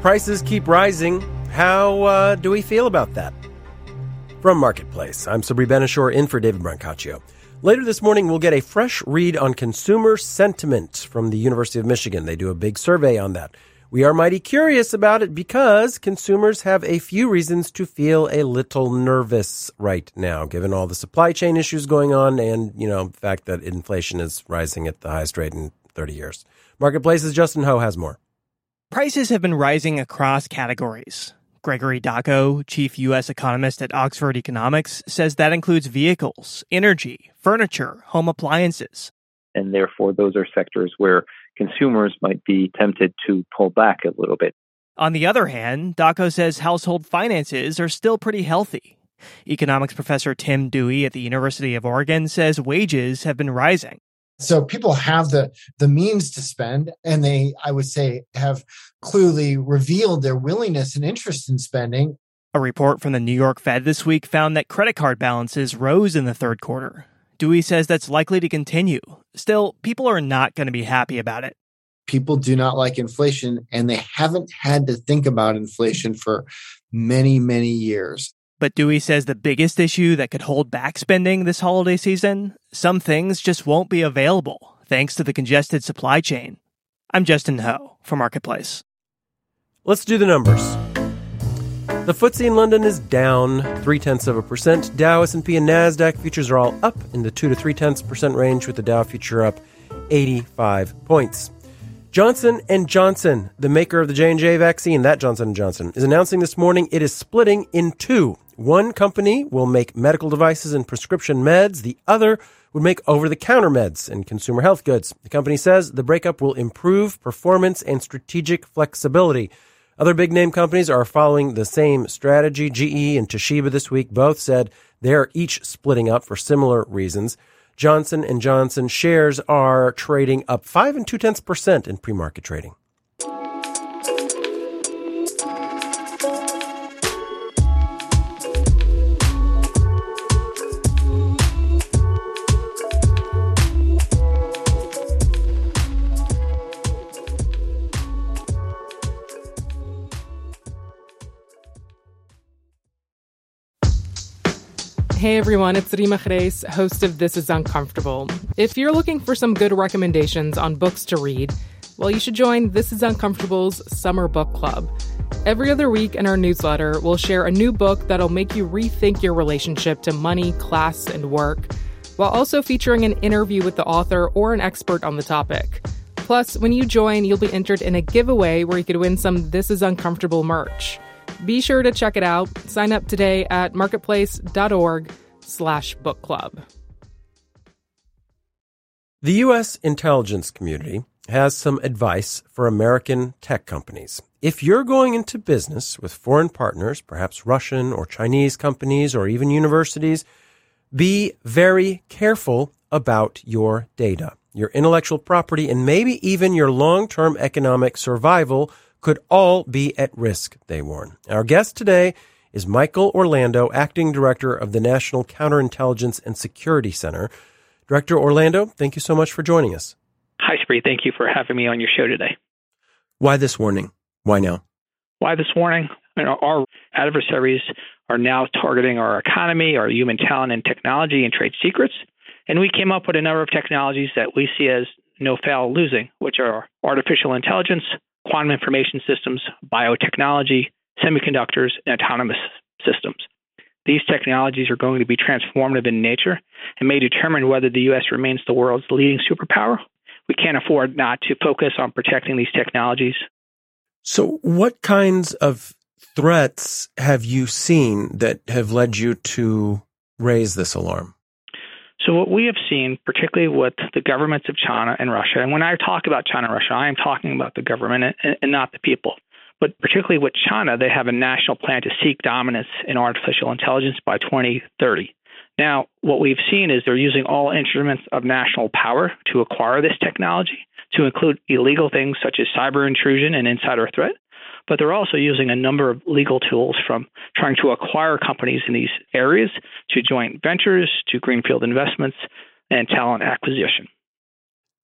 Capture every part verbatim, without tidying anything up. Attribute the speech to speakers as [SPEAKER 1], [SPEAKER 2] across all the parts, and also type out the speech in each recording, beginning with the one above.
[SPEAKER 1] prices keep rising. How uh, do we feel about that? From Marketplace, I'm Sabri Benishore in for David Brancaccio. Later this morning, we'll get a fresh read on consumer sentiment from the University of Michigan. They do a big survey on that. We are mighty curious about it because consumers have a few reasons to feel a little nervous right now, given all the supply chain issues going on and, you know, the fact that inflation is rising at the highest rate in thirty years. Marketplace's Justin Ho has more.
[SPEAKER 2] Prices have been rising across categories. Gregory Dacko, chief U S economist at Oxford Economics, says that includes vehicles, energy, furniture, home appliances.
[SPEAKER 3] And therefore, those are sectors where consumers might be tempted to pull back a little bit.
[SPEAKER 2] On the other hand, Dacko says household finances are still pretty healthy. Economics professor Tim Dewey at the University of Oregon says wages have been rising.
[SPEAKER 4] So people have the, the means to spend, and they, I would say, have clearly revealed their willingness and interest in spending.
[SPEAKER 2] A report from the New York Fed this week found that credit card balances rose in the third quarter. Dewey says that's likely to continue. Still, people are not going to be happy about it.
[SPEAKER 4] People do not like inflation, and they haven't had to think about inflation for many, many years.
[SPEAKER 2] But Dewey says the biggest issue that could hold back spending this holiday season, some things just won't be available thanks to the congested supply chain. I'm Justin Ho for Marketplace.
[SPEAKER 1] Let's do the numbers. The F T S E in London is down three-tenths of a percent. Dow, S and P, and NASDAQ futures are all up in the two to three-tenths percent range, with the Dow future up eighty-five points. Johnson and Johnson, the maker of the J and J vaccine, that Johnson and Johnson, is announcing this morning it is splitting in two. One company will make medical devices and prescription meds. The other would make over-the-counter meds and consumer health goods. The company says the breakup will improve performance and strategic flexibility. Other big-name companies are following the same strategy. G E and Toshiba this week both said they're each splitting up for similar reasons. Johnson and Johnson shares are trading up five and two-tenths percent in pre-market trading.
[SPEAKER 5] Hey everyone, it's Rima Khreis, host of This Is Uncomfortable. If you're looking for some good recommendations on books to read, well, you should join This Is Uncomfortable's Summer Book Club. Every other week in our newsletter, we'll share a new book that'll make you rethink your relationship to money, class, and work, while also featuring an interview with the author or an expert on the topic. Plus, when you join, you'll be entered in a giveaway where you could win some This Is Uncomfortable merch. Be sure to check it out. Sign up today at marketplace.org slash book club.
[SPEAKER 1] The U S intelligence community has some advice for American tech companies. If you're going into business with foreign partners, perhaps Russian or Chinese companies or even universities, be very careful about your data. Your intellectual property and maybe even your long-term economic survival could all be at risk, they warn. Our guest today is Michael Orlando, Acting Director of the National Counterintelligence and Security Center. Director Orlando, thank you so much for joining us.
[SPEAKER 6] Hi, Spree. Thank you for having me on your show today.
[SPEAKER 1] Why this warning? Why now?
[SPEAKER 6] Why this warning? You know, our adversaries are now targeting our economy, our human talent and technology and trade secrets. And we came up with a number of technologies that we see as no fail losing, which are artificial intelligence, quantum information systems, biotechnology, semiconductors, and autonomous systems. These technologies are going to be transformative in nature and may determine whether the U S remains the world's leading superpower. We can't afford not to focus on protecting these technologies.
[SPEAKER 1] So what kinds of threats have you seen that have led you to raise this alarm?
[SPEAKER 6] So what we have seen, particularly with the governments of China and Russia, and when I talk about China and Russia, I am talking about the government and, and not the people. But particularly with China, they have a national plan to seek dominance in artificial intelligence by twenty thirty. Now, what we've seen is they're using all instruments of national power to acquire this technology, to include illegal things such as cyber intrusion and insider threat. But they're also using a number of legal tools, from trying to acquire companies in these areas to joint ventures to greenfield investments and talent acquisition.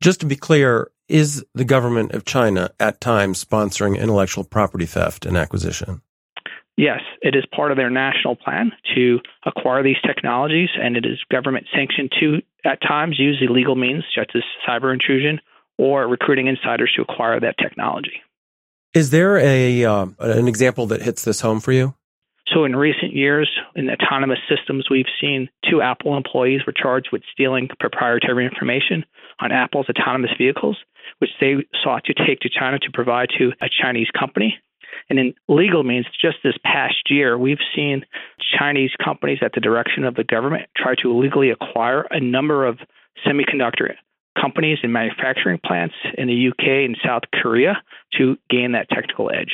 [SPEAKER 1] Just to be clear, is the government of China at times sponsoring intellectual property theft and acquisition?
[SPEAKER 6] Yes, it is part of their national plan to acquire these technologies, and it is government sanctioned to, at times, use illegal means such as cyber intrusion or recruiting insiders to acquire that technology.
[SPEAKER 1] Is there a uh, an example that hits this home for you?
[SPEAKER 6] So in recent years, in autonomous systems, we've seen two Apple employees were charged with stealing proprietary information on Apple's autonomous vehicles, which they sought to take to China to provide to a Chinese company. And in legal means, just this past year, we've seen Chinese companies at the direction of the government try to illegally acquire a number of semiconductor companies and manufacturing plants in the U K and South Korea to gain that technical edge.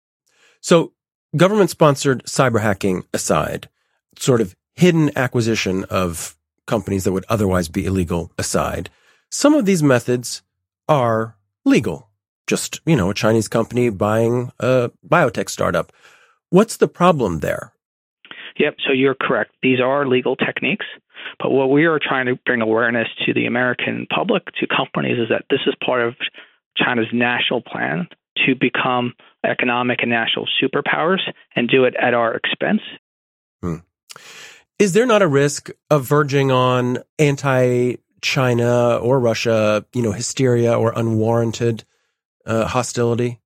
[SPEAKER 1] So government-sponsored cyber hacking aside, sort of hidden acquisition of companies that would otherwise be illegal aside, some of these methods are legal. Just, you know, a Chinese company buying a biotech startup. What's the problem there?
[SPEAKER 6] Yep, so you're correct. These are legal techniques. But what we are trying to bring awareness to the American public, to companies, is that this is part of China's national plan to become economic and national superpowers and do it at our expense.
[SPEAKER 1] Hmm. Is there not a risk of verging on anti-China or Russia, you know, hysteria or unwarranted uh, hostility?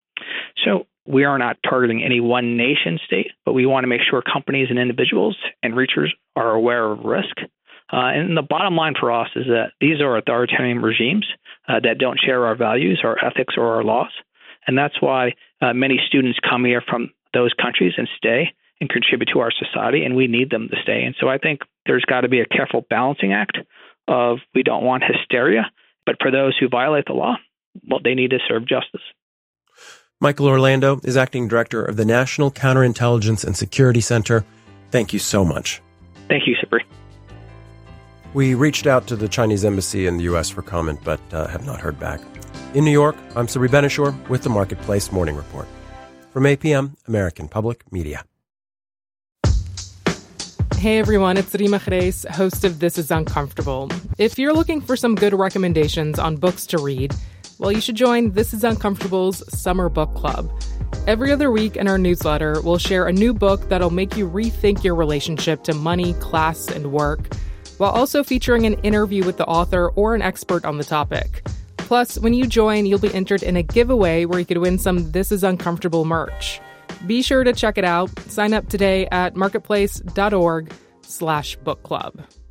[SPEAKER 1] So
[SPEAKER 6] we are not targeting any one nation state, but we want to make sure companies and individuals and researchers are aware of risk. Uh, and the bottom line for us is that these are authoritarian regimes uh, that don't share our values, our ethics, or our laws. And that's why uh, many students come here from those countries and stay and contribute to our society, and we need them to stay. And so I think there's got to be a careful balancing act of we don't want hysteria, but for those who violate the law, well, they need to serve justice.
[SPEAKER 1] Michael Orlando is acting director of the National Counterintelligence and Security Center. Thank you so much.
[SPEAKER 6] Thank you, Sabri.
[SPEAKER 1] We reached out to the Chinese embassy in the U S for comment, but uh, have not heard back. In New York, I'm Sabri Benishore with the Marketplace Morning Report. From A P M, American Public Media.
[SPEAKER 5] Hey everyone, it's Rima Reis, host of This Is Uncomfortable. If you're looking for some good recommendations on books to read, well, you should join This Is Uncomfortable's Summer Book Club. Every other week in our newsletter, we'll share a new book that'll make you rethink your relationship to money, class, and work, while also featuring an interview with the author or an expert on the topic. Plus, when you join, you'll be entered in a giveaway where you could win some This Is Uncomfortable merch. Be sure to check it out. Sign up today at marketplace.org slash book club.